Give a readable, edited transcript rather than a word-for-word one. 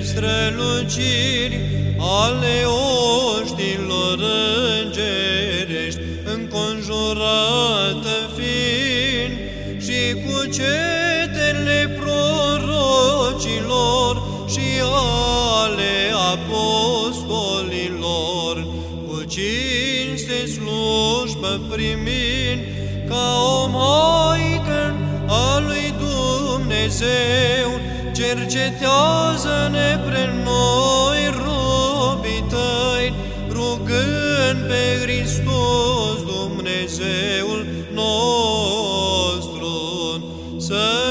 străluciri ale oștilor îngerești, înconjurată fiind și cu cetele prorocilor și ale apostolilor, cu cinste slujbă primind ca o maică a lui Dumnezeu, cercetează-ne pre noi, robii tăi, rugând pe Hristos Dumnezeul nostru să